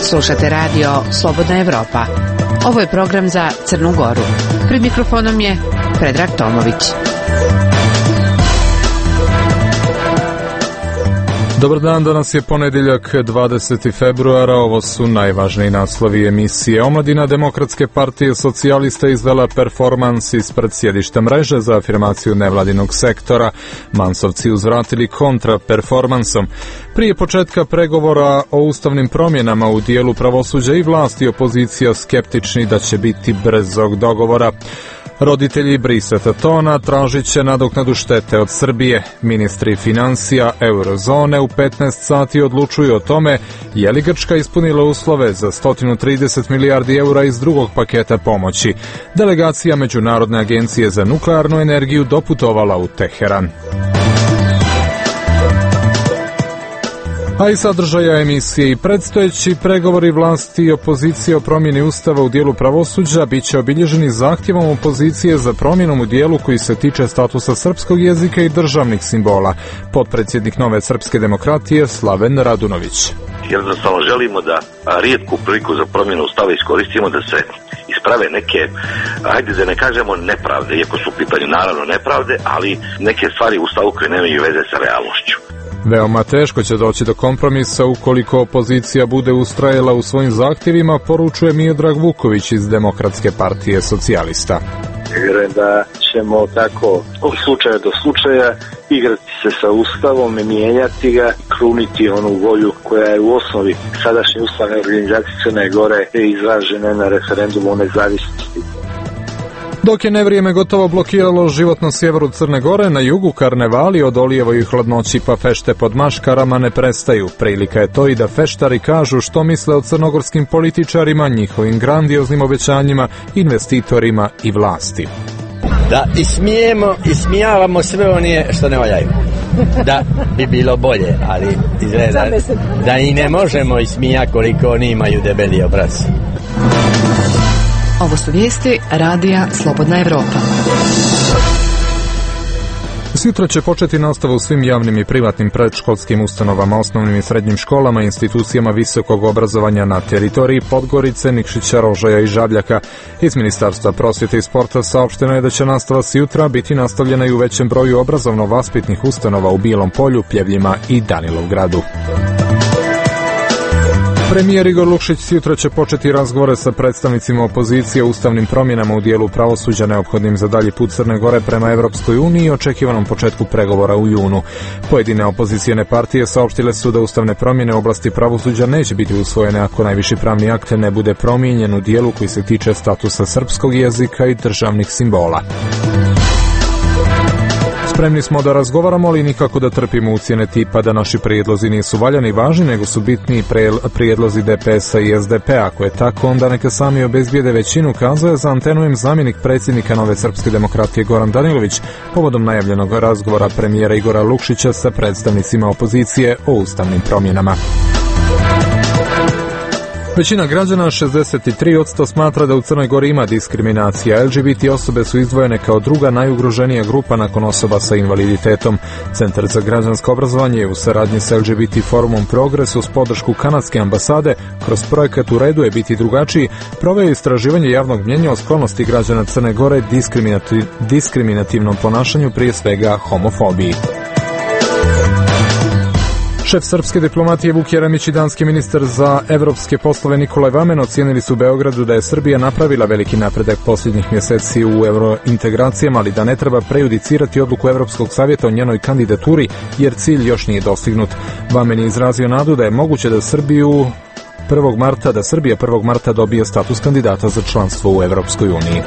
Slušate radio Slobodna Evropa. Ovo je program za Crnu Goru. Pred mikrofonom je Predrag Tomović. Dobar dan, danas je ponedjeljak 20. februara, ovo su najvažniji naslovi emisije. Omladina Demokratske partije socijalista izvela performans ispred sjedišta mreže za afirmaciju nevladinog sektora. Mansovci uzvratili kontra performansom. Prije početka pregovora o ustavnim promjenama u dijelu pravosuđa i vlasti, opozicija skeptični da će biti brzog dogovora. Roditelji Briseta Tona tražit će nadoknadu štete od Srbije. Ministri financija eurozone u 15 sati odlučuju o tome je li Grčka ispunila uslove za 130 milijardi eura iz drugog paketa pomoći. Delegacija Međunarodne agencije za nuklearnu energiju doputovala u Teheran. A i sadržaja emisije i predstojeći pregovori vlasti i opozicije o promjeni ustava u dijelu pravosuđa bit će obilježeni zahtjevom opozicije za promjenom u dijelu koji se tiče statusa srpskog jezika i državnih simbola. Potpredsjednik Nove srpske demokratije Slaven Radunović. Jednostavno želimo da rijetku priliku za promjenu ustava iskoristimo da se isprave neke, ajde da ne kažemo nepravde, iako su u pitanju naravno nepravde, ali neke stvari u ustavu koje nemaju veze sa realnošću. Veoma teško će doći do kompromisa ukoliko opozicija bude ustrajala u svojim zahtjevima, poručuje Miodrag Vuković iz Demokratske partije socijalista. Vjerujem da ćemo tako od slučaja do slučaja igrati se sa ustavom, mijenjati ga, kruniti onu volju koja je u osnovi sadašnje ustavne organizacije Crne Gore izražena na referendumu o nezavisnosti. Dok je nevrijeme gotovo blokiralo život na sjeveru Crne Gore, na jugu karnevali od olijevoj hladnoći pa fešte pod maškarama ne prestaju. Prilika je to i da feštari kažu što misle o crnogorskim političarima, njihovim grandioznim obećanjima, investitorima i vlasti. Da ismijavamo sve one što ne valjaju. Da bi bilo bolje, ali izgleda da i ne možemo ismijati koliko oni imaju debeli obraz. Ovo su vijesti radija Slobodna Evropa. Sutra će početi nastava u svim javnim i privatnim predškolskim ustanovama, osnovnim i srednjim školama i institucijama visokog obrazovanja na teritoriji Podgorice, Nikšića, Rožaja i Žabljaka. Iz Ministarstva prosvjete i sporta saopšteno je da će nastava sutra biti nastavljena i u većem broju obrazovno-vaspitnih ustanova u Bijelom Polju, Pljevljima i Danilovgradu. Premijer Igor Lukšić sutra će početi razgovore sa predstavnicima opozicije o ustavnim promjenama u dijelu pravosuđa neophodnim za dalji put Crne Gore prema Evropskoj uniji i očekivanom početku pregovora u junu. Pojedine opozicijene partije saopštile su da ustavne promjene u oblasti pravosuđa neće biti usvojene ako najviši pravni akt ne bude promijenjen u dijelu koji se tiče statusa srpskog jezika i državnih simbola. Spremni smo da razgovaramo, ali nikako da trpimo ucjene tipa da naši prijedlozi nisu valjani i važni, nego su bitni prijedlozi DPS-a i SDP-a. Ako je tako, onda neka sami obezbijede većinu, kazao je za Antenujem zamjenik predsjednika Nove srpske demokratije Goran Danilović povodom najavljenog razgovora premijera Igora Lukšića sa predstavnicima opozicije o ustavnim promjenama. Većina građana, 63%, smatra da u Crnoj Gori ima diskriminacija. LGBT osobe su izdvojene kao druga najugroženija grupa nakon osoba sa invaliditetom. Centar za građansko obrazovanje je u saradnji sa LGBT forumom Progres uz podršku kanadske ambasade kroz projekat U redu je biti drugačiji proveo istraživanje javnog mnjenja o sklonosti građana Crne Gore diskriminativnom ponašanju, prije svega homofobiji. Šef srpske diplomatije Vuk Jeremić i danski ministar za evropske poslove Nikolaj Vamen ocijenili su u Beogradu da je Srbija napravila veliki napredak posljednjih mjeseci u eurointegracijama, ali da ne treba prejudicirati odluku Evropskog savjeta o njenoj kandidaturi, jer cilj još nije dostignut. Vamen je izrazio nadu da je moguće da Srbija 1. marta dobije status kandidata za članstvo u Evropskoj uniji.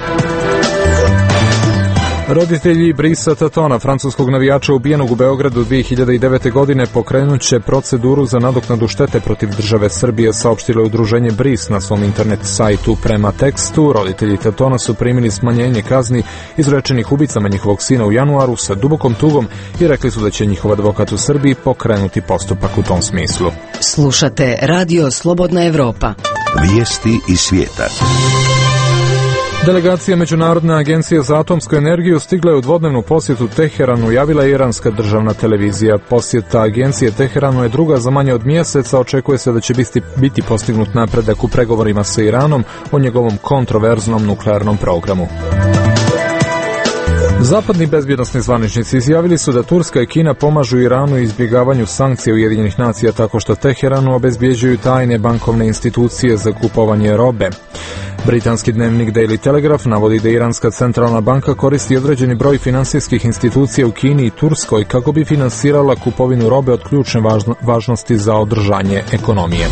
Roditelji Briseta Tona, francuskog navijača ubijenog u Beogradu 2009. godine, pokrenut će proceduru za nadoknadu štete protiv države Srbije, saopštilo je udruženje Bris na svom internet sajtu. Prema tekstu, roditelji Tona su primili smanjenje kazni izrečenih ubicama njihovog sina u januaru sa dubokom tugom i rekli su da će njihov advokat u Srbiji pokrenuti postupak u tom smislu. Slušate Radio Slobodna Evropa. Vijesti iz svijeta. Delegacija Međunarodne agencije za atomsku energiju stigla je u dvodnevnu posjetu Teheranu, javila je iranska državna televizija. Posjeta agencije Teheranu je druga za manje od mjeseca, očekuje se da će biti postignut napredak u pregovorima sa Iranom o njegovom kontroverznom nuklearnom programu. Zapadni bezbjednosni zvaničnici izjavili su da Turska i Kina pomažu Iranu u izbjegavanju sankcija Ujedinjenih nacija tako što Teheranu obezbjeđuju tajne bankovne institucije za kupovanje robe. Britanski dnevnik Daily Telegraph navodi da Iranska centralna banka koristi određeni broj finansijskih institucija u Kini i Turskoj kako bi finansirala kupovinu robe od ključne važnosti za održanje ekonomije.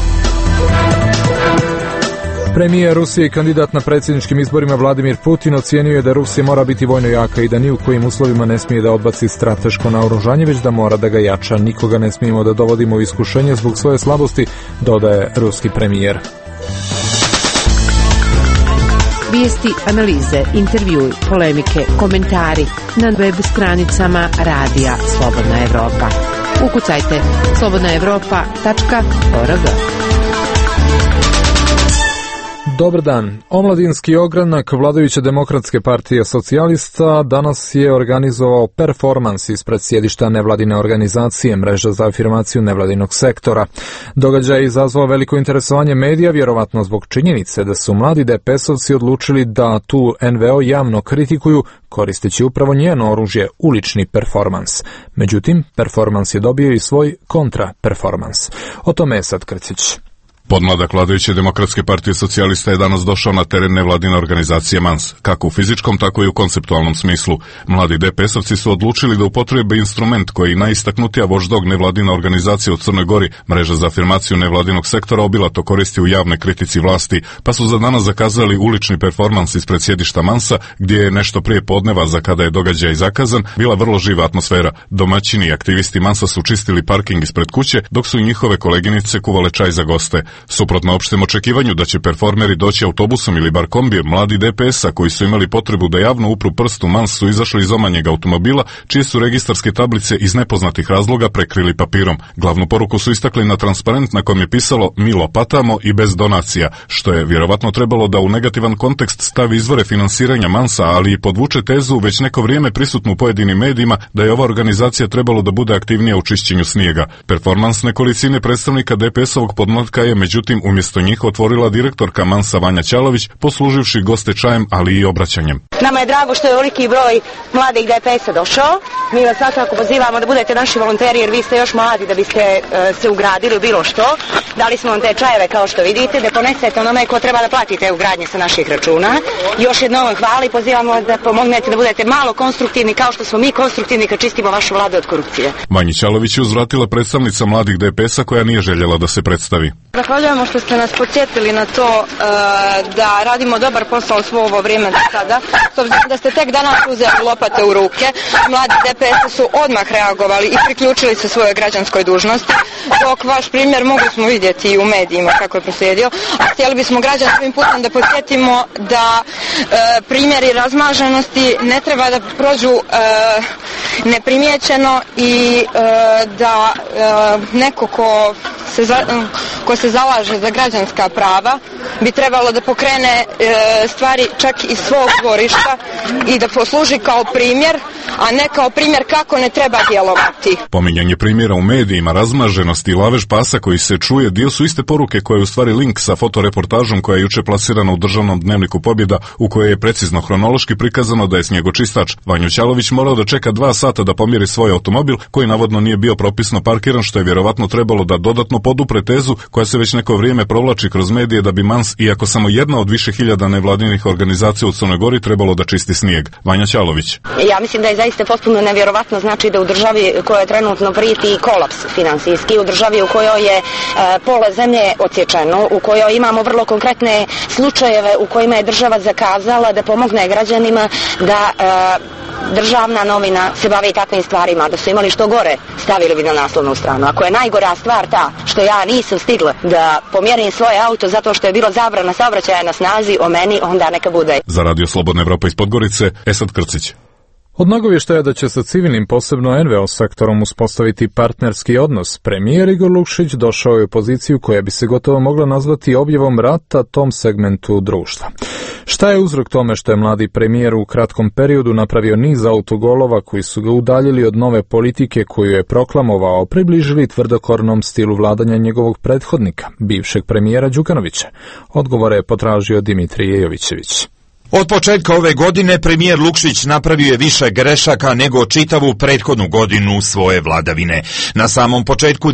Premijer Rusije i kandidat na predsjedničkim izborima Vladimir Putin ocijenio je da Rusija mora biti vojno jaka i da ni u kojim uslovima ne smije da odbaci strateško naoružanje, već da mora da ga jača. Nikoga ne smijemo da dovodimo u iskušenje zbog svoje slabosti, dodaje ruski premijer. Vijesti, analize, intervjui, polemike, komentari na web stranicama Radija Slobodna Evropa. Ukucajte slobodnaevropa.org. Dobar dan. Omladinski ogranak vladajuće Demokratske partije socijalista danas je organizovao performans ispred sjedišta nevladine organizacije Mreža za afirmaciju nevladinog sektora. Događaj je izazvao veliko interesovanje medija, vjerovatno zbog činjenice da su mladi DPS-ovci odlučili da tu NVO javno kritikuju koristeći upravo njeno oružje, ulični performans. Međutim, performans je dobio i svoj kontra-performans. O tome je sad Krcić. Podmladak vladajuće Demokratske partije socijalista je danas došao na teren nevladine organizacije MANS, kako u fizičkom, tako i u konceptualnom smislu. Mladi DPS-ovci su odlučili da upotrebe instrument koji najistaknutija voždog nevladina organizacija u Crnoj Gori, Mreža za afirmaciju nevladinog sektora, obilato koristi u javnoj kritici vlasti, pa su za danas zakazali ulični performans ispred sjedišta MANS-a, gdje je nešto prije podneva, za kada je događaj zakazan, bila vrlo živa atmosfera. Domaćini i aktivisti MANS-a su čistili parking ispred kuće, dok su i njihove koleginice kuvale čaj za goste. Suprotno opštem očekivanju da će performeri doći autobusom ili bar kombijem, mladi DPS-a koji su imali potrebu da javno upru prst u MANS su izašli iz omanjeg automobila, čije su registarske tablice iz nepoznatih razloga prekrili papirom. Glavnu poruku su istakli na transparent na kojem je pisalo "Mi lopatamo i bez donacija", što je vjerovatno trebalo da u negativan kontekst stavi izvore finansiranja MANS-a, ali i podvuče tezu već neko vrijeme prisutnu u pojedinim medijima da je ova organizacija trebalo da bude aktivnija u čišćenju snijega. Performans nekolicine predstavnika DPS-ovog podmlatka je međutim umjesto njih otvorila direktorka MANS-a Vanja Ćalović, posluživši goste čajem, ali i obraćanjem. Nama je drago što je veliki broj mladih DPS-a došao. Mi vas svakako pozivamo da budete naši volonteri, jer vi ste još mladi da biste se ugradili u bilo što. Dali smo vam te čajeve, kao što vidite, da ponesete onome ko treba da platite ugradnje sa naših računa. Još jednom vam hvala i pozivamo vas da pomognete da budete malo konstruktivni, kao što smo mi konstruktivni kad čistimo vašu vladu od korupcije. Vanji Ćalović je uzvratila predstavnica mladih DPS-a koja nije željela da se predstavi. Zahvaljujemo što ste nas podsjetili na to da radimo dobar posao svo ovo vrijeme do sada. S obzirom da ste tek danas uzeli lopate u ruke, mladi DPS su odmah reagovali i priključili se svojoj građanskoj dužnosti, dok vaš primjer mogli smo vidjeti i u medijima kako je proslijedio. A htjeli bismo građane svim putem da podsjetimo da primjeri razmaženosti ne treba da prođu neprimjećeno i da neko ko se zalaže za građanska prava bi trebalo da pokrene stvari čak iz svog dvorišta i da posluži kao primjer, a ne kao primjer kako ne treba djelovati. Pominjanje primjera u medijima, razmaženosti i lavež pasa koji se čuje dio su iste poruke koje je u stvari link sa fotoreportažom koja je juče plasirana u državnom dnevniku Pobjeda, u kojoj je precizno hronološki prikazano da je snjegočistač Vanju Ćalović morao da čeka 2 sata da pomjeri svoj automobil koji navodno nije bio propisno parkiran, što je vjerovatno trebalo da dodatno podupre tezu koja se već neko vrijeme provlači kroz medije da bi MANS, iako samo jedna od više hiljada nevladinih organizacija u Crnoj Gori, trebalo da čisti snijeg. Vanja Ćalović. Ja mislim da je zaista potpuno nevjerovatno, znači da u državi kojoj trenutno prijeti kolaps finansijski, u državi u kojoj je pola zemlje odsječeno, u kojoj imamo vrlo konkretne slučajeve u kojima je država zakazala da pomogne građanima da državna novina se bavi takvim stvarima, da su imali što gore, stavili bi na naslovnu stranu. Ako je najgora stvar ta što ja nisam stigla da pomjerim svoje auto zato što je bilo zabrana saobraćaja na snazi o meni, onda neka bude. Za Radio Slobodna Evropa iz Podgorice, Esad Krcić. Od nagovještaja da će sa civilnim, posebno NVO sektorom, uspostaviti partnerski odnos, premijer Igor Lukšić došao je u poziciju koja bi se gotovo mogla nazvati objavom rata tom segmentu društva. Šta je uzrok tome što je mladi premijer u kratkom periodu napravio niz autogolova koji su ga udaljili od nove politike koju je proklamovao, približili tvrdokornom stilu vladanja njegovog prethodnika, bivšeg premijera Đukanovića? Odgovore je potražio Dimitrije Jovićević. Od početka ove godine premijer Lukšić napravio je više grešaka nego čitavu prethodnu godinu svoje vladavine. Na samom početku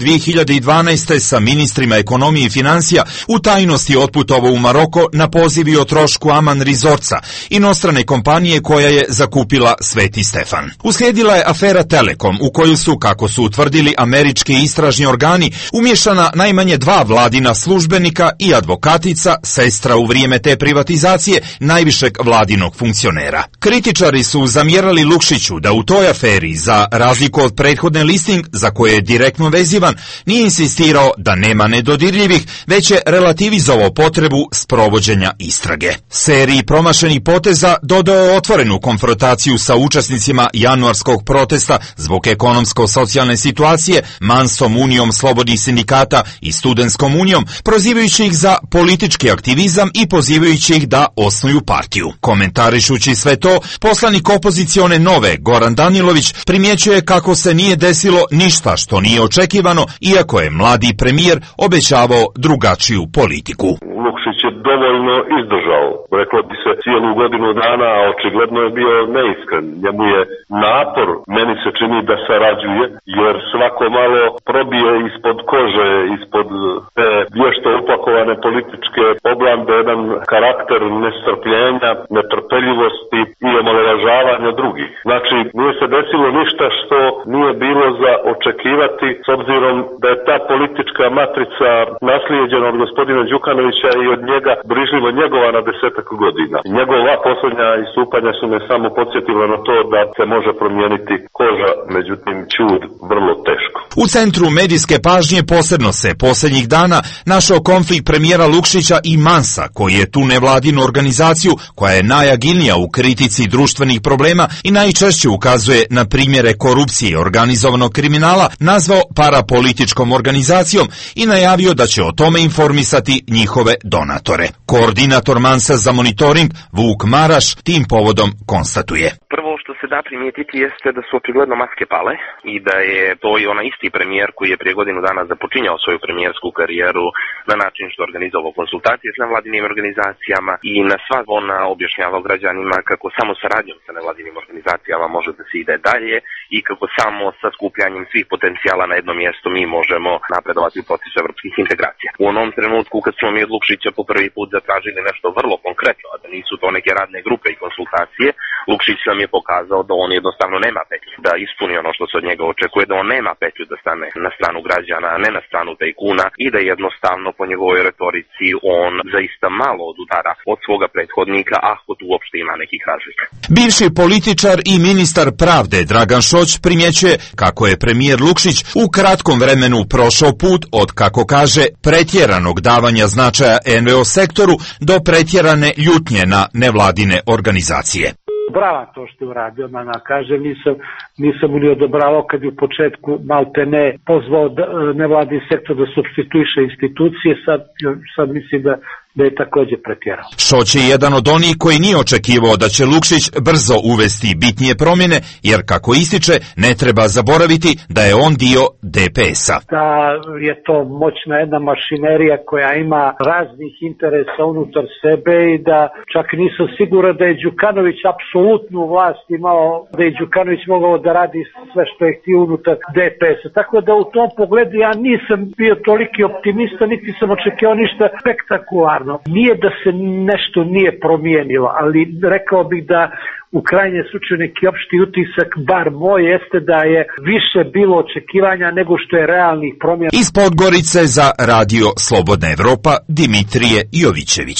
2012. sa ministrima ekonomije i financija u tajnosti otputovao u Maroko na poziv i o trošku Aman Resortsa, inostrane kompanije koja je zakupila Sveti Stefan. Uslijedila je afera Telekom u koju su, kako su utvrdili američki istražni organi, umješana najmanje 2 vladina službenika i advokatica, sestra u vrijeme te privatizacije, najviše vladinog funkcionera. Kritičari su zamjerali Lukšiću da u toj aferi, za razliku od prethodne listing za koje je direktno vezivan, nije insistirao da nema nedodirljivih, već je relativizovao potrebu sprovođenja istrage. Seriji promašenih poteza dodao je otvorenu konfrontaciju sa učesnicima januarskog protesta zbog ekonomsko-socijalne situacije, Mansom unijom slobodnih sindikata i Studentskom unijom, prozivajući ih za politički aktivizam i pozivajući ih da osnuju partiju. Komentarišući sve to, poslanik opozicione Nove, Goran Danilović, primjećuje kako se nije desilo ništa što nije očekivano, iako je mladi premijer obećavao drugačiju politiku. Lukšić je dovoljno izdržao, reklo bi se, cijelu godinu dana, a očigledno je bio neiskren. Njemu je napor, meni se čini da sarađuje, jer svako malo probije ispod kože, ispod te vješto upakovane političke oblande, jedan karakter nestrpljenja, netrpeljivosti i omalovažavanja drugih. Znači, nije se desilo ništa što nije bilo za očekivati, s obzirom da je ta politička matrica naslijeđena od gospodina Đukanovića i od njega brižljivo njegovana 10-ak godina. Njegova posljednja istupanja su me samo podsjetila na to da se može promijeniti koža, međutim ćud vrlo teško. U centru medijske pažnje posebno se posljednjih dana našao konflikt premijera Lukšića i Mansa, koji je tu nevladinu organizaciju, koja je najagilnija u kritici društvenih problema i najčešće ukazuje na primjere korupcije i organizovanog kriminala, nazvao parapolitičkom organizacijom i najavio da će o tome informisati njihove donatore. Koordinator Mansa za monitoring, Vuk Maraš, tim povodom konstatuje. Prvo što se da primijetiti jeste da su očigledno maske pale i da je to i onaj isti premijer koji je prije godinu dana započinjao svoju premijersku karijeru na način što organizovao konsultacije s nevladinim organizacijama i na sva ona objašnjavao građanima kako samo saradnjom sa nevladinim organizacijama može da se ide dalje i kako samo sa skupljanjem svih potencijala na jedno mjesto mi možemo napredovati u procesu evropskih integracija. U onom trenutku kad smo mi od Lukšića po prvi put zatražili nešto vrlo konkretno, a da nisu to neke radne grupe i konsultacije, Lukšić nam je pokazao da on jednostavno nema petlju da ispuni ono što se od njega očekuje, da on nema petlju da stane na stranu građana, a ne na stranu tajkuna i da jednostavno po njegovoj retorici on zaista malo odudara od svoga prethodnika, ako tu uopšte ima nekih razlika. Bivši političar i ministar pravde Dragan Šoć primjećuje kako je premijer Lukšić u kratkom vremenu prošao put od, kako kaže, pretjeranog davanja značaja NVO sektoru do pretjerane ljutnje na nevladine organizacije. Brava to što je uradio, kaže, nisam mu ni odobravao kad je u početku malte ne pozvao nevladin sektor da supstituiše institucije, sad mislim da je također pretjerao. Šoć je jedan od onih koji nije očekivao da će Lukšić brzo uvesti bitnije promjene, jer kako ističe, ne treba zaboraviti da je on dio DPS-a. Da je to moćna jedna mašinerija koja ima raznih interesa unutar sebe i da čak nisam siguran da je Đukanović apsolutnu vlast imao, da je Đukanović mogao da radi sve što je htio unutar DPS-a. Tako da u tom pogledu ja nisam bio toliki optimista, niti sam očekivao ništa spektakularno. Nije da se nešto nije promijenilo, ali rekao bih da u krajnjem slučaju neki opšti utisak, bar moj, jeste da je više bilo očekivanja nego što je realnih promjena. Iz Podgorice za Radio Slobodna Evropa, Dimitrije Jovićević.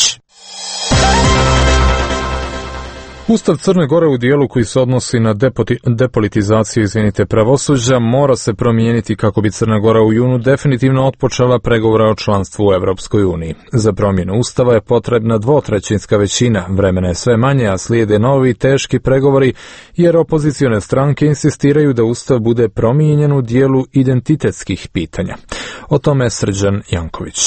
Ustav Crne Gore u dijelu koji se odnosi na depolitizaciju pravosuđa mora se promijeniti kako bi Crna Gora u junu definitivno otpočela pregovore o članstvu u Evropskoj uniji. Za promjenu Ustava je potrebna 2/3 većina, vremena je sve manje, a slijede novi teški pregovori jer opozicione stranke insistiraju da Ustav bude promijenjen u dijelu identitetskih pitanja. O tome je Srđan Janković.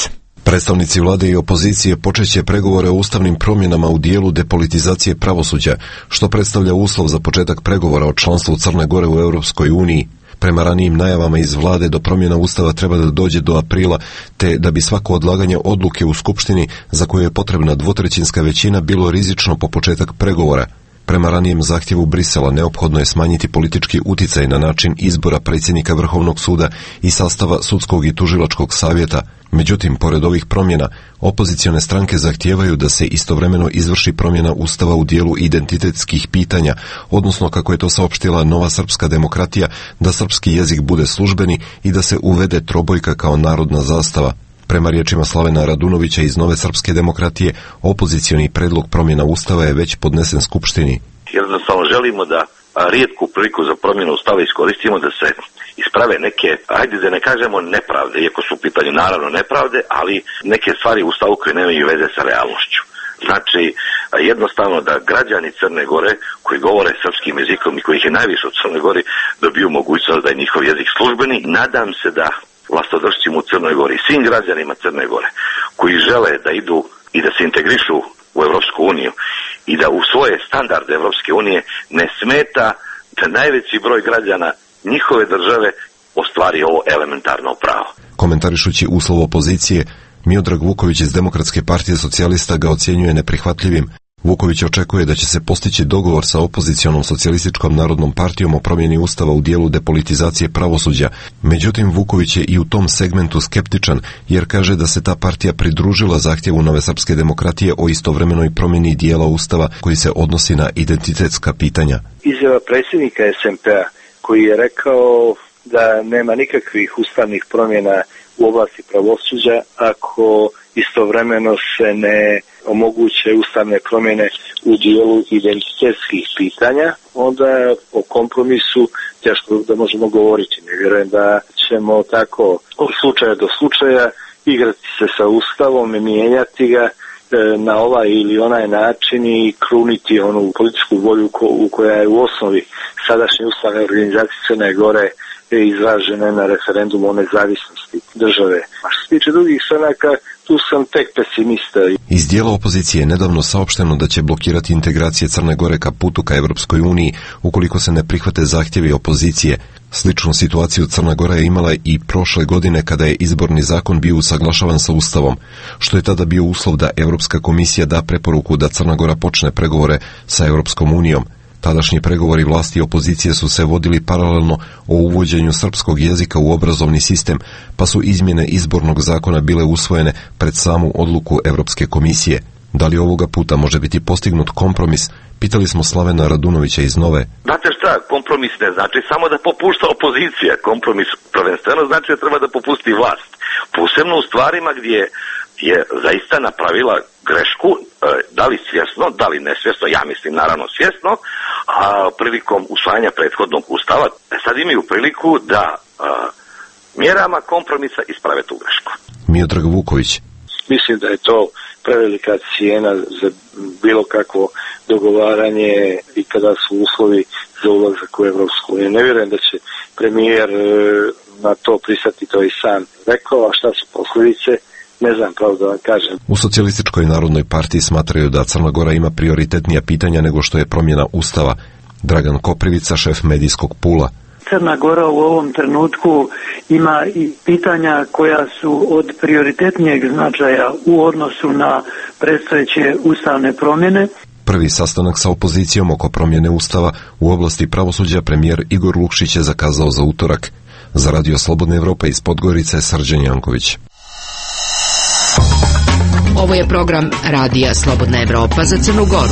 Predstavnici vlade i opozicije počeće pregovore o ustavnim promjenama u dijelu depolitizacije pravosuđa, što predstavlja uslov za početak pregovora o članstvu Crne Gore u Europskoj uniji. Prema ranijim najavama iz vlade do promjena ustava treba da dođe do aprila, te da bi svako odlaganje odluke u Skupštini za koju je potrebna dvotrećinska većina bilo rizično po početak pregovora. Prema ranijem zahtjevu Brisela neophodno je smanjiti politički uticaj na način izbora predsjednika Vrhovnog suda i sastava sudskog i tužilačkog savjeta. Međutim, pored ovih promjena, opozicione stranke zahtijevaju da se istovremeno izvrši promjena ustava u dijelu identitetskih pitanja, odnosno, kako je to saopštila Nova srpska demokratija, da srpski jezik bude službeni i da se uvede trobojka kao narodna zastava. Prema riječima Slavena Radunovića iz Nove srpske demokratije, opozicioni predlog promjena ustava je već podnesen Skupštini. Jednostavno želimo da rijetku priliku za promjenu ustava iskoristimo da se isprave neke, ajde da ne kažemo nepravde, iako su u pitanju naravno nepravde, ali neke stvari u ustavu koje nemaju veze sa realnošću. Znači, jednostavno da građani Crne Gore koji govore srpskim jezikom i kojih je najviše u Crnoj Gori dobiju mogućnost da je njihov jezik službeni. Nadam se da vlastodržcima u Crnoj Gori, svim građanima Crne Gore koji žele da idu i da se integrišu u Europsku uniju i da u svoje standarde Europske unije ne smeta da najveći broj građana njihove države ostvari ovo elementarno pravo. Komentarišući uslov opozicije, Miodrag Vuković iz Demokratske partije socijalista ga ocjenjuje neprihvatljivim. Vuković očekuje da će se postići dogovor sa opozicionom socijalističkom narodnom partijom o promjeni ustava u dijelu depolitizacije pravosuđa. Međutim, Vuković je i u tom segmentu skeptičan, jer kaže da se ta partija pridružila zahtjevu Nove srpske demokratije o istovremenoj promjeni dijela ustava koji se odnosi na identitetska pitanja. Izjava predsjednika SMP-a koji je rekao da nema nikakvih ustavnih promjena u oblasti pravosuđa ako istovremeno se ne omoguće ustavne promjene u dijelu identitetskih pitanja, onda o kompromisu teško da možemo govoriti. Ne vjerujem da ćemo tako od slučaja do slučaja igrati se sa ustavom i mijenjati ga na ovaj ili onaj način i kruniti onu političku volju koja je u osnovi sadašnje ustavne organizacije Crne Gore izražene na referendumu o nezavisnosti države. A što se tiče drugih stranaka, tu sam tek pesimista. Iz dijela opozicije je nedavno saopšteno da će blokirati integracije Crne Gore ka putu ka Europskoj uniji ukoliko se ne prihvate zahtjevi opozicije. Sličnu situaciju Crna Gora je imala i prošle godine kada je izborni zakon bio usaglašavan sa Ustavom, što je tada bio uslov da Europska komisija da preporuku da Crna Gora počne pregovore sa Europskom unijom. Tadašnji pregovori vlasti i opozicije su se vodili paralelno o uvođenju srpskog jezika u obrazovni sistem, pa su izmjene izbornog zakona bile usvojene pred samu odluku Europske komisije. Da li ovoga puta može biti postignut kompromis? Pitali smo Slavena Radunovića iz Nove. Znate šta, kompromis ne znači samo da popušta opozicija. Kompromis prvenstveno znači da treba da popusti vlast. Posebno u stvarima gdje je zaista napravila grešku, da li svjesno, da li nesvjesno, ja mislim naravno svjesno, a prilikom usvajanja prethodnog ustava sad imaju priliku da mjerama kompromisa isprave tu grešku. Miodrag Vuković. Mislim da je to prevelika cijena za bilo kakvo dogovaranje i kada su uslovi za ulazak u Evropsku uniju. Ne vjerujem da će premijer na to pristati, to i sam rekao, a šta su posljedice, ne znam pravo da vam kažem. U Socijalističkoj narodnoj partiji smatraju da Crna Gora ima prioritetnija pitanja nego što je promjena ustava. Dragan Koprivica, šef medijskog Pula. Crna Gora u ovom trenutku ima i pitanja koja su od prioritetnijeg značaja u odnosu na predstojeće ustavne promjene. Prvi sastanak sa opozicijom oko promjene ustava u oblasti pravosuđa premijer Igor Lukšić je zakazao za utorak. Za Radio Slobodna Evropa iz Podgorice, Srđan Janković. Ovo je program Radija Slobodna Evropa za Crnu Goru.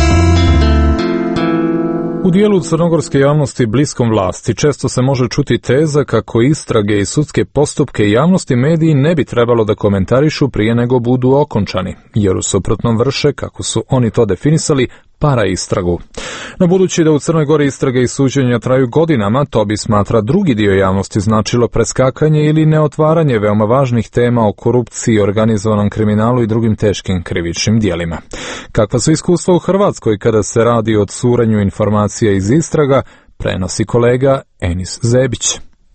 U dijelu crnogorske javnosti bliskom vlasti često se može čuti teza kako istrage i sudske postupke javnosti mediji ne bi trebalo da komentarišu prije nego budu okončani, jer u suprotnom vrše, kako su oni to definisali, paraistragu. No budući da u Crnoj Gori istrage i suđenja traju godinama, to bi, smatra drugi dio javnosti, značilo preskakanje ili neotvaranje veoma važnih tema o korupciji, organizovanom kriminalu i drugim teškim krivičnim dijelima. Kakva su iskustva u Hrvatskoj kada se radi o curenju informacija iz istraga, prenosi kolega Enis Zebić.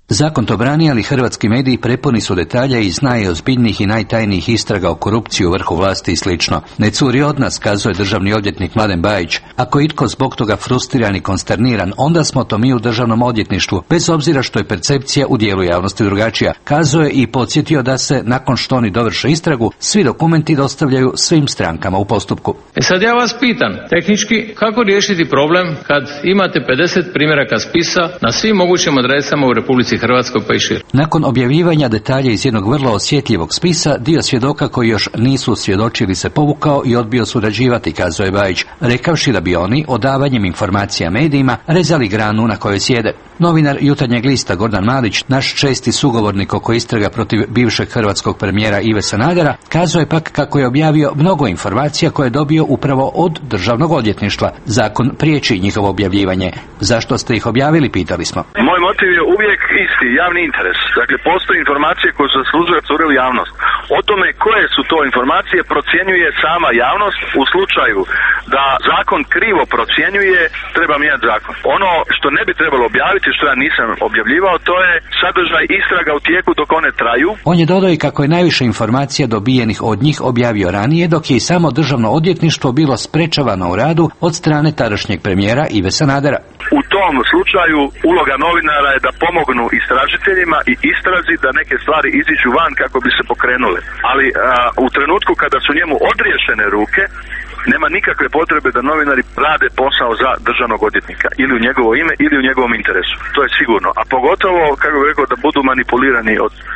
Zakon to brani, ali hrvatski mediji prepuni su detalja iz najozbiljnijih i najtajnijih istraga o korupciji u vrhu vlasti i slično. Ne curi od nas, kazuje državni odvjetnik Mladen Bajić. Ako je itko zbog toga frustriran i konsterniran, onda smo to mi u državnom odvjetništvu, bez obzira što je percepcija u dijelu javnosti drugačija. Kazuje i podsjetio da se, nakon što oni dovrše istragu, svi dokumenti dostavljaju svim strankama u postupku. Sad ja vas pitam, tehnički, kako riješiti problem kad imate 50 primjeraka spisa na svim mogućim adresama u Republici Hrvatskoj pa i šire? Nakon objavljivanja detalja iz jednog vrlo osjetljivog spisa, dio svjedoka koji još nisu svjedočili se povukao i odbio surađivati, kazuje Bajić, rekavši da bi oni odavanjem informacija medijima rezali granu na kojoj sjede. Novinar Jutarnjeg lista Gordan Malić, naš česti sugovornik oko istraga protiv bivšeg hrvatskog premijera Ive Sanadera, kazuje pak kako je objavio mnogo informacija koje je dobio upravo od državnog odvjetništva. Zakon priječi njihovo objavljivanje. Zašto ste ih objavili, pitali smo. Moj motiv je uvijek isti, javni interes. Dakle, postoje informacije koje se zaslužuju cure u javnost. O tome koje su to informacije procjenjuje sama javnost. U slučaju da zakon krivo procjenjuje, treba mijenjati zakon. Ono što ne bi trebalo objaviti, što ja nisam objavljivao, to je sadržaj istraga u tijeku dok one traju. On je dodao i kako je najviše informacija dobijenih od njih objavio ranije, dok je i samo državno odvjetništvo bilo sprečavano u radu od strane tadašnjeg premijera Ive Sanadera. U tom slučaju uloga novinara je da pomognu istražiteljima i istrazi da neke stvari iziđu van kako bi se pokrenule. Ali u trenutku kada su njemu odriješene ruke, nema nikakve potrebe da novinari rade posao za državnog odvjetnika ili u njegovo ime ili u njegovom interesu. To je sigurno. A pogotovo, kako bih rekao, da budu manipulirani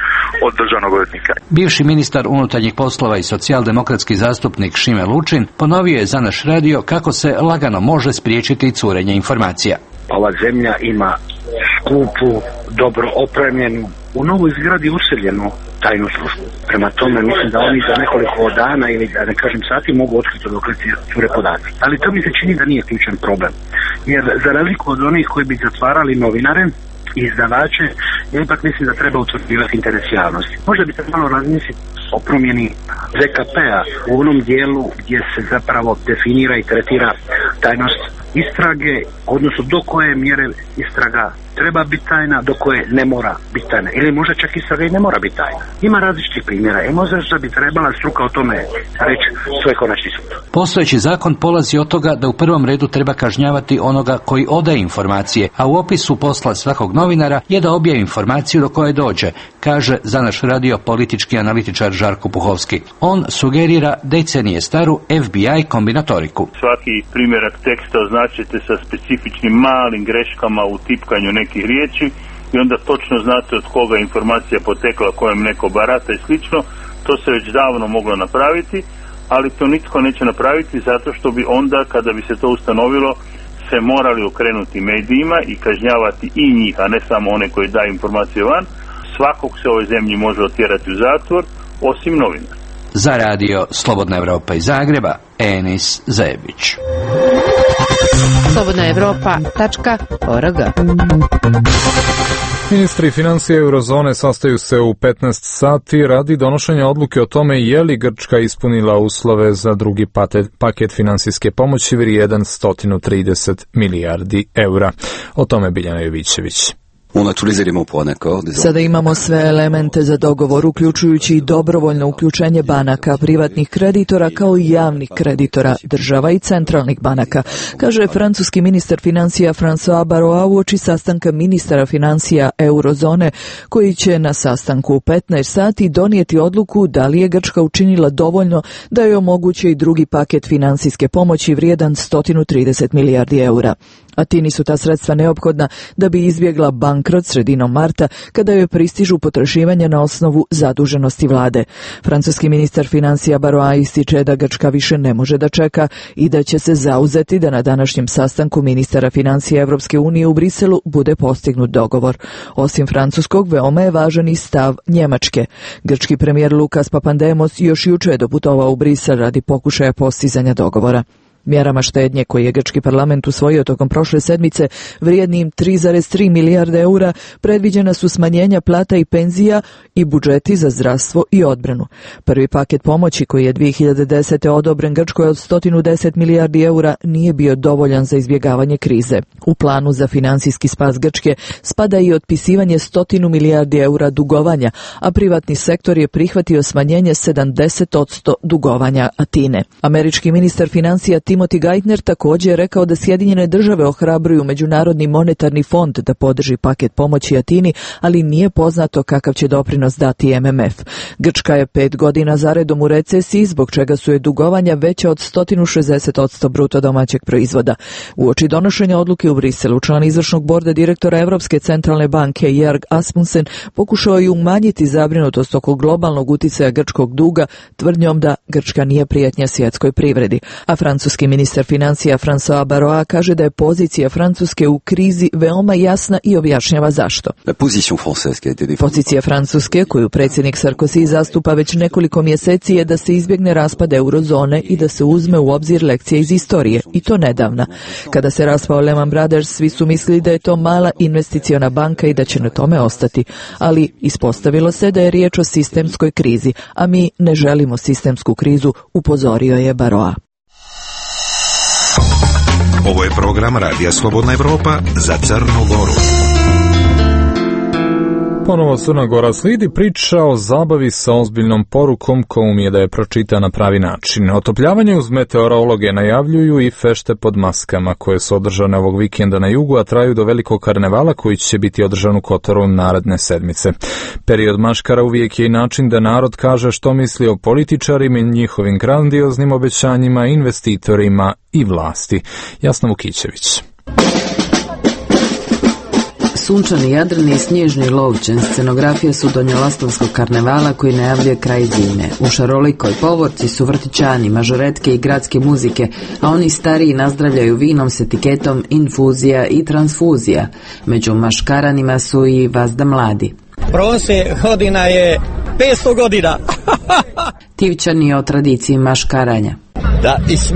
od državnog odvjetnika. Bivši ministar unutarnjih poslova i socijaldemokratski zastupnik Šime Lučin ponovio je za naš radio kako se lagano može spriječiti curenje informacija. Ova zemlja ima skupu, dobro opremljenu, u novoj zgradi useljenu tajnu službu. Prema tome mislim da oni za nekoliko dana ili da ne kažem sati mogu otkriti dokle cure podaci. Ali to mi se čini da nije ključan problem. Jer za razliku od onih koji bi zatvarali novinare i izdavače, ja ipak mislim da treba utvrđivati interes javnosti. Možda bi se malo razmisliti o promjeni ZKP-a u onom dijelu gdje se zapravo definira i tretira tajnost istrage, odnosno do koje mjere istraga treba biti tajna, do koje ne mora biti tajna. Ili možda čak istraga i ne mora biti tajna. Ima različitih primjera i možda bi trebala struka o tome reći svoj konačni sud. Postojeći zakon polazi od toga da u prvom redu treba kažnjavati onoga koji odaje informacije, a u opisu posla svakog novinara je da objavi informaciju do koje dođe, kaže za naš radio politički analitičar Žarko Puhovski. On sugerira decenije staru FBI kombinatoriku. Svaki primjerak teksta označite sa specifičnim malim greškama u tipkanju nekih riječi i onda točno znate od koga je informacija potekla, kojem neko barata i slično. To se već davno moglo napraviti, ali to nitko neće napraviti zato što bi onda, kada bi se to ustanovilo, se morali okrenuti medijima i kažnjavati i njih, a ne samo one koji daju informacije van. Svakog se u ovoj zemlji može otjerati u zatvor, osim novinara. Za radio Slobodna Evropa iz Zagreba, Enis Zajebić. slobodnaevropa.org. Ministri financije eurozone sastaju se u 15 sati radi donošenja odluke o tome je li Grčka ispunila uslove za drugi paket finansijske pomoći vrijedan 130 milijardi eura. O tome Biljana Jovićević. Sada imamo sve elemente za dogovor, uključujući i dobrovoljno uključenje banaka, privatnih kreditora kao i javnih kreditora, država i centralnih banaka, kaže francuski ministar financija François Barois uoči sastanka ministara financija eurozone, koji će na sastanku u 15 sati donijeti odluku da li je Grčka učinila dovoljno da joj omogući i drugi paket finansijske pomoći vrijedan 130 milijardi eura. A ti nisu ta sredstva neophodna da bi izbjegla bankrot sredinom marta kada joj pristižu potraživanja na osnovu zaduženosti vlade. Francuski ministar financija Barois ističe da Grčka više ne može da čeka i da će se zauzeti da na današnjem sastanku ministara financija Evropske unije u Briselu bude postignut dogovor. Osim francuskog, veoma je važan i stav Njemačke. Grčki premijer Lukas Papandemos još juče je doputovao u Brisel radi pokušaja postizanja dogovora. Mjerama štednje koje je grčki parlament usvojio tokom prošle sedmice vrijednim 3,3 milijarde eura predviđena su smanjenja plata i penzija i budžeti za zdravstvo i odbranu. Prvi paket pomoći koji je 2010. odobren Grčkoj od 110 milijardi eura nije bio dovoljan za izbjegavanje krize. U planu za financijski spas Grčke spada i otpisivanje 100 milijardi eura dugovanja, a privatni sektor je prihvatio smanjenje 70% dugovanja Atine. Američki ministar financija Timothy Geithner također je rekao da Sjedinjene države ohrabruju Međunarodni monetarni fond da podrži paket pomoći Atini, ali nije poznato kakav će doprinos dati MMF. Grčka je 5 godina zaredom u recesiji, zbog čega su je dugovanja veća od 160% bruto domaćeg proizvoda. Uoči donošenja odluke u Briselu, član izvršnog borda direktora Europske centralne banke Jörg Asmussen pokušao je umanjiti zabrinutost oko globalnog uticaja grčkog duga tvrdnjom da Grčka nije prijetnja svjetskoj privredi. A francuski ministar financija François Barois kaže da je pozicija Francuske u krizi veoma jasna i objašnjava zašto. Pozicija Francuske, koju predsjednik Sarkozy zastupa već nekoliko mjeseci, je da se izbjegne raspad eurozone i da se uzme u obzir lekcija iz istorije, i to nedavna. Kada se raspao Lehman Brothers, svi su mislili da je to mala investiciona banka i da će na tome ostati, ali ispostavilo se da je riječ o sistemskoj krizi, a mi ne želimo sistemsku krizu, upozorio je Baroa. Ovo je program Radija Slobodna Evropa za Crnu Goru. Ponovo Crna Gora, slijedi priča o zabavi sa ozbiljnom porukom koju umije da je pročita na pravi način. Otopljavanje uz meteorologe najavljuju i fešte pod maskama koje su održane ovog vikenda na jugu, a traju do velikog karnevala koji će biti održan u Kotoru naredne sedmice. Period maškara uvijek je i način da narod kaže što misli o političarima i njihovim grandioznim obećanjima, investitorima i vlasti. Jasna Vukićević. Sunčani Jadran i snježni lovčan scenografija su donjolastovskog karnevala koji najavljuje kraj zime. U šarolikoj povorci su vrtićani, mažoretke i gradske muzike, a oni stariji nazdravljaju vinom s etiketom infuzija i transfuzija. Među maškaranima su i vazda mladi. Prosjek godina je 500 godina. Tivčani o tradiciji maškaranja. Da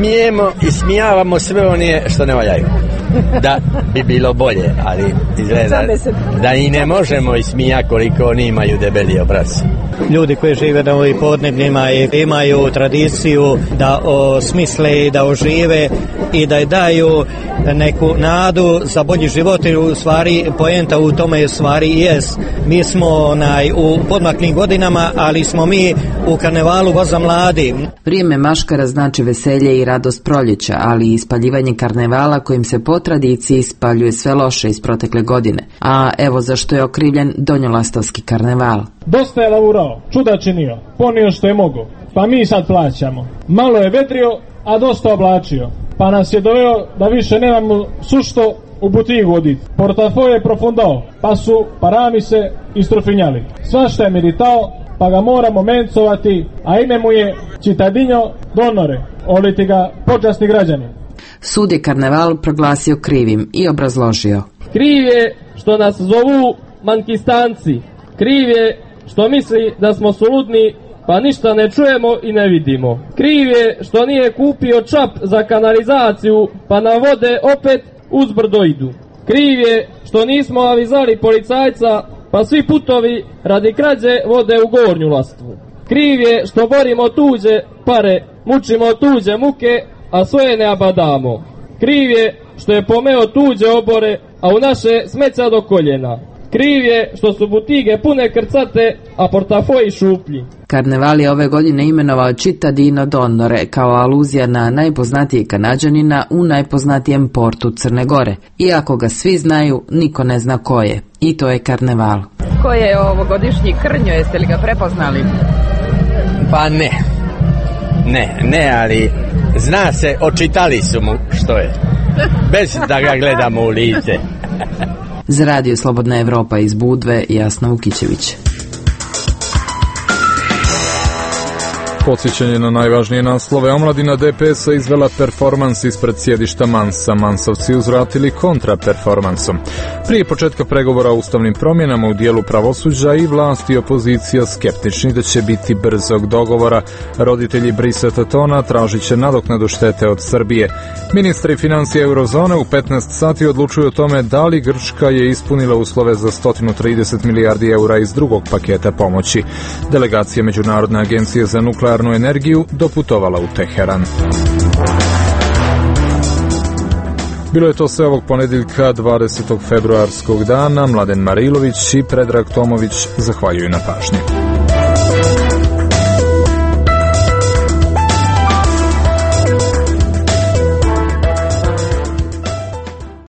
ismijavamo sve one što ne valjaju. Da bi bilo bolje, ali izgleda da i ne možemo ismijati koliko oni imaju debeli obraz. Ljudi koji žive na ovim podnebljima imaju tradiciju da osmisle i da ožive i da daju neku nadu za bolji život, i u stvari poenta u tome je stvari i jest. Mi smo u podmaklim godinama, ali smo mi u karnevalu voza mladi. Vrijeme maškara znači veselje i radost proljeća, ali i ispaljivanje karnevala kojim se po tradiciji ispaljuje sve loše iz protekle godine. A evo zašto je okrivljen donjolastovski karneval. Dosta je lavurao, čuda činio, ponio što je mogo, pa mi sad plaćamo. Malo je vedrio, a dosta oblačio, pa nas je doveo da više nemamo sušto u butigu oditi. Portafoj je profundao, pa su parami se istrofinjali. Svašta je meditao, pa ga moramo mencovati, a ime mu je Čitadinjo Donore, oliti ga počasni građani. Sud je karneval proglasio krivim i obrazložio. Kriv je što nas zovu mankistanci, kriv je što misli da smo suludni pa ništa ne čujemo i ne vidimo. Kriv je što nije kupio čap za kanalizaciju pa na vode opet uzbrdo idu. Kriv je što nismo avizali policajca pa svi putovi radi krađe vode u Gornju Lastvu. Kriv je što borimo tuđe pare, mučimo tuđe muke, a svoje ne abadamo. Kriv je što je pomeo tuđe obore, a u naše smeća do koljena. Kriv je što su butige pune krcate, a portafoji šuplji. Karneval je ove godine imenovao Čitadino Donore kao aluzija na najpoznatijeg Kanađanina u najpoznatijem portu Crne Gore. Iako ga svi znaju, niko ne zna ko je. I to je karneval. Ko je ovogodišnji Krnjo, jeste li ga prepoznali? Pa ne, ali zna se, očitali su mu što je. Bez da ga gledamo u lice. Za Radio Slobodna Evropa iz Budve, Jasna Vukićević. Podsjećanje na najvažnije naslove. Omladina DPS-a izvela performans ispred sjedišta Mansa. Mansovci uzvratili kontraperformansom. Prije početka pregovora o ustavnim promjenama u dijelu pravosuđa i vlast i opozicija skeptični da će biti brzog dogovora. Roditelji Briseta Tona tražit će nadoknadu štete od Srbije. Ministri financija eurozone u 15 sati odlučuju o tome da li Grčka je ispunila uslove za 130 milijardi eura iz drugog paketa pomoći. Delegacija Međunarodne agencije za nuklearnu energiju doputovala u Teheran. Bilo je to sve ovog ponedjeljka 20. februarskog dana. Mladen Marilović i Predrag Tomović zahvaljuju na pažnji.